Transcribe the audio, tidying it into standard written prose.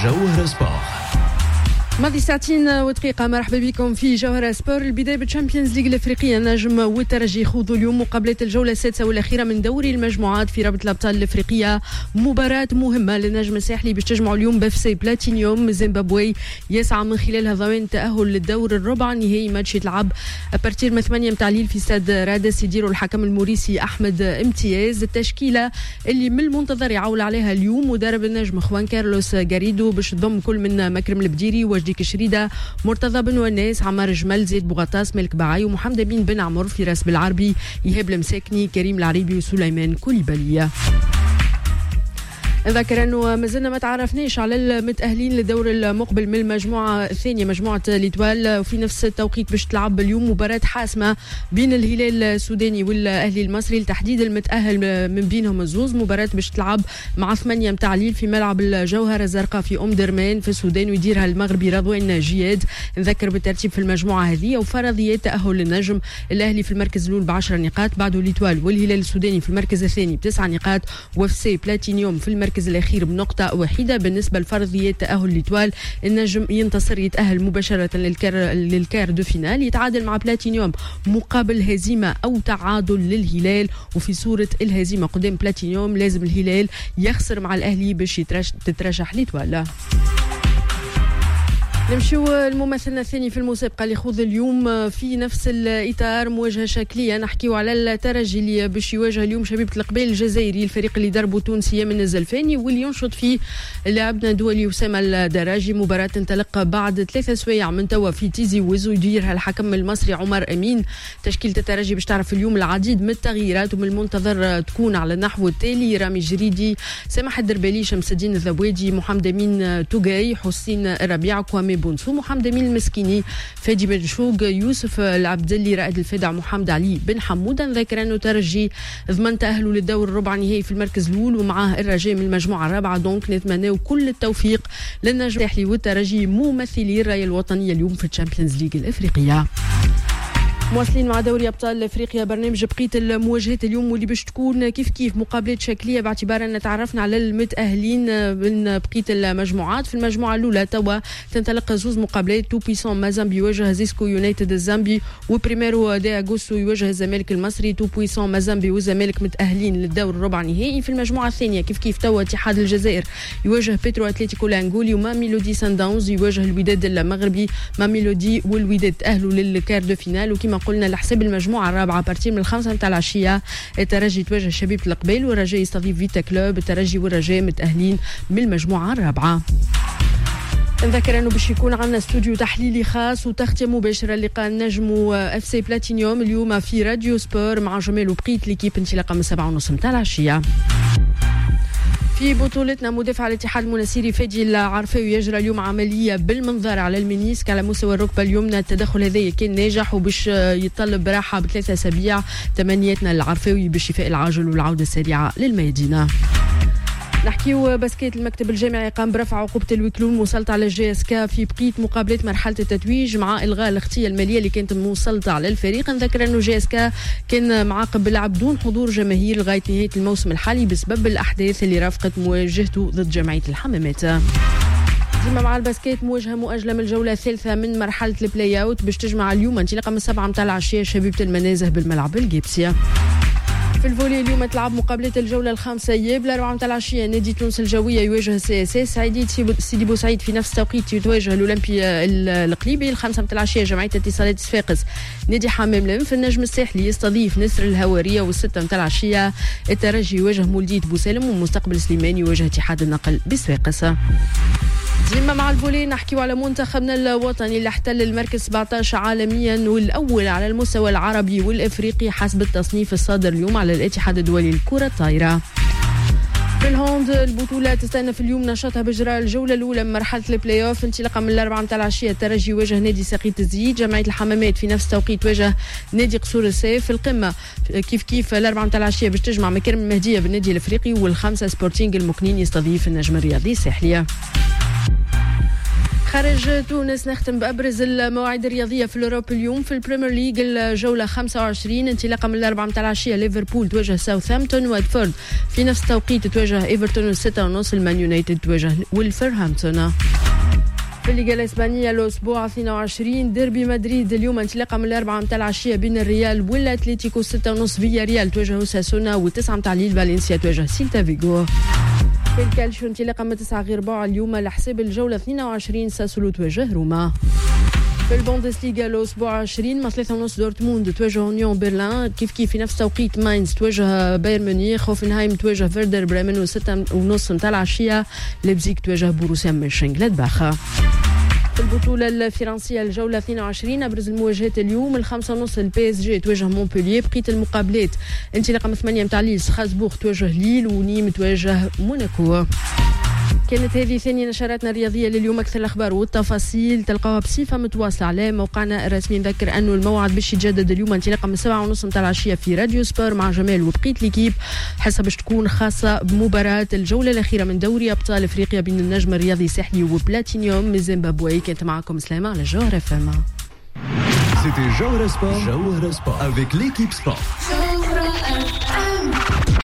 جوهر سبور. ماضي ساعتين ودقيقة. مرحبا بكم في جوهر سبور. البداية بالتشامبيونز ليج الافريقية. النجم والترجي يخوضوا اليوم مقابلة الجولة السادسة والأخيرة من دوري المجموعات في رابطة الأبطال الافريقية. مباراة مهمة للنجم الساحلي باش تجمعوا اليوم بفسي بلاتينيوم زيمبابوي يسعى من خلالها ضمان التأهل للدور الربع النهائي. ماتش يتلعب أبارتير من 8 متاع الليل في استاد رادس. يديروا الحكم الموريسي أحمد امتياز. التشكيلة اللي من المنتظر يعول عليها اليوم مدرب النجم خوان كارلوس غاريدو باش تضم كل من مكرم البديري وجديك الشريدة مرتضى بن وناس عمار جمال زيد بوغطاس ملك بعاي ومحمد امين بن عمر فراس بالعربي إيهاب المساكني كريم العريبي وسليمان كوليبالي. نذكر أنه مازلنا ما تعرفناش على المتأهلين للدور المقبل من المجموعة الثانية مجموعة ليتوال. وفي نفس التوقيت باش تلعب اليوم مباراة حاسمة بين الهلال السوداني والأهلي المصري لتحديد المتأهل من بينهم الزوز. مباراة باش تلعب مع 8 متاع الليل في ملعب الجوهرة الزرقاء في أم درمان في السودان ويديرها المغربي رضوان جياد. نذكر بالترتيب في المجموعة هذه وفرضيات تأهل للنجم. الأهلي في المركز الأول ب10 نقاط، بعده ليتوال والهلال السوداني في المركز الثاني ب9 نقاط، وفسي بلاتينيوم في المركز الأخير بنقطة واحدة. بالنسبة لفرضية تأهل ليتوال النجم ينتصر يتأهل مباشرة للكار دو فينال، يتعادل مع بلاتينيوم مقابل هزيمة أو تعادل للهلال. وفي صورة الهزيمة قدام بلاتينيوم لازم الهلال يخسر مع الأهلي باش تترشح ليتوال. نمشيو الممثلنا الثاني في المسابقة اللي يخوض اليوم في نفس الإطار مواجهة شكلية. نحكيو على الترجي اللي باش يواجه اليوم شبيبة القبيل الجزائري الفريق اللي دربه تونسية من الزلفاني واللي ينشط فيه لاعبنا دولي أسامة الدراجي. مباراة تنطلق بعد 3 سوايع من توا في تيزي وزو يديرها الحكم المصري عمر أمين. تشكيلة الترجي باش تعرف اليوم العديد من التغييرات ومن المنتظر تكون على النحو التالي: رامي جريدي، سامح الدربالي، شمس الدين الذبوادي، محمد أمين توغاي، حسين الربيع، كوامي بونسو، محمد امين المسكيني، فادي بن شوق، يوسف العبدلي، رائد الفدع، محمد علي بن حمود. نذكر انه ترجي ضمن تاهله للدور الربع النهائي في المركز الاول ومعاه الرجاء من المجموعه الرابعه. دونك نتمناو كل التوفيق للنجم الساحلي والترجي ممثلي الرايه الوطنيه اليوم في الشامبيونز ليج الافريقيه. مواصلين مع دوري ابطال افريقيا برنامج بقيه المواجهات اليوم واللي باش تكون كيف مقابلات شكليه باعتبار ان تعرفنا على المتاهلين من بقيه المجموعات. في المجموعه الاولى توا تنطلق زوز مقابلات: تو بويسون مازامبي يواجه زيسكو يونايتد الزامبي، وبريميرو دي اغوستو يواجه الزمالك المصري. تو بويسون مازامبي والزمالك متاهلين للدور الربع النهائي. في المجموعه الثانيه كيف توا اتحاد الجزائر يواجه بيترو اتليتيكو الانغولي، وما ميلودي سان داونز يواجه الوداد المغربي. ما ميلودي والوداد تاهلوا للكار دو فينال. وكما قلنا لحساب المجموعة الرابعة بارتي من 5 متاع العشية الترجي تواجه شبيبة القبيل والرجاء يستضيف فيتا كلوب. الترجي والرجاء متأهلين من المجموعة الرابعة. نذكر انه باش يكون عندنا استوديو تحليلي خاص وتغطية مباشرة لقاء النجم اف سي بلاتينيوم اليوم في راديو سبور مع جمال وبقية ليكيب انطلاقا من 7:30 متاع العشية. في بطولتنا مدافع الاتحاد المناسيري فادي العرفاوي يجرى اليوم عملية بالمنظار على المنيسك على مستوى الركبة اليمنى. التدخل هذا كان ناجح وباش يتطلب براحة ب3 أسابيع. تمنياتنا للعرفاوي بالشفاء العاجل والعودة السريعة للميادين. نحكيو باسكيت. المكتب الجامعي قام برفع عقوبة الوكلون مسلطة على الجي اس كا في بقية مقابلة مرحلة التتويج مع إلغاء الاغطية المالية اللي كانت مسلطة على الفريق. نذكر أنه جي اس كا كان معاقب باللعب دون حضور جماهير لغاية نهاية الموسم الحالي بسبب الأحداث اللي رافقت مواجهته ضد جمعية الحمامات. ديما مع الباسكيت مواجهة مؤجلة من الجولة الثالثة من مرحلة البلاي اوت باش تجمع اليوم انطلاقا من 7 متاع العشية شبيبة المنازه بالملعب الجيبسية. في الفولي اليوم تلعب مقابلة الجولة الخامسة ياب 4 متاع العشية. نادي تونس الجوية يواجه سي اس اس. سيدي بوسعيد في نفس التوقيت يتواجه الأولمبي القليبي. 5 متاع العشية جمعية اتصالات صفاقس نادي حمام لنف. النجم الساحلي يستضيف نسر الهوارية. و6 متاع العشية الترجي يواجه مولدية بوسالم ومستقبل سليمان يواجه اتحاد النقل بصفاقس. ديما مع الفولي نحكيو على منتخبنا الوطني اللي احتل المركز 17 عالميا والأول على المستوى العربي والإفريقي حسب التصنيف الصادر اليوم على الاتحاد الدولي للكرة الطايرة. في الهوند البطولة تستأنف اليوم نشاطها بإجراء الجولة الأولى من مرحلة البلاي أوف انطلاقا من 4 متاع العشية. الترجي يواجه نادي ساقية الزيت. جمعية الحمامات في نفس التوقيت تواجه نادي قصور السيف. في القمة كيف 4 متاع العشية باش تجمع مكرم المهدية بالنادي الأفريقي. والخمسة سبورتينج المكنين يستضيف النجم الرياضي الساحلية. خارج تونس نختم بأبرز المواعيد الرياضية في الأوروب اليوم. في البريمير ليج الجولة 25 انطلاقا من 4 متاع العشية ليفربول تواجه ساوثهامبتون، وادفورد في نفس التوقيت تواجه ايفرتون 6:30، المان يونايتد تواجه وولفرهامبتون. في الليغا الإسبانية الأسبوع 22 ديربي مدريد اليوم انطلاقا من 4 متاع العشية بين الريال والأتليتيكو، 6:30 فيا ريال تواجه ساسونا، و9 متاع الليل فالنسيا تواجه سيلتا فيغو. في الكالشيو انطلاقا من 9 غير ربع اليوم على حساب الجولة 22 ساسولو تواجه روما. في البوندسليغا الأسبوع 20 3:30 دورتموند تواجه يونيون برلين، كيف في نفس توقيت ماينز تواجه بايرن ميونخ، هوفنهايم تواجه فيردر بريمن، و6:30 متاع العشية ليبزيغ تواجه بوروسيا مönchengladbach. في البطولة الفرنسية الجولة 22 أبرز المواجهات اليوم 5:30 البي اس جي تواجه مونبولييه، بقية المقابلات انطلاقا من 8 متاع ليل ستراسبورغ تواجه ليل، ونيم تواجه موناكو. كانت هذه ثاني نشراتنا الرياضية لليوم. أكثر الأخبار والتفاصيل تلقاوها بصفة متواصلة على موقعنا الرسمي. نذكر أنه الموعد باش يتجدد اليوم انطلاقا من 7:30 متاع العشية في راديو سبور مع جمال وبقية ليكيب، حسب باش تكون خاصة بمباراة الجولة الأخيرة من دوري أبطال أفريقيا بين النجم الرياضي ساحلي وبلاتينيوم من زيمبابوي. كانت معكم سلامة على جوهر FM. C'était Jawhara Sport avec l'équipe sport.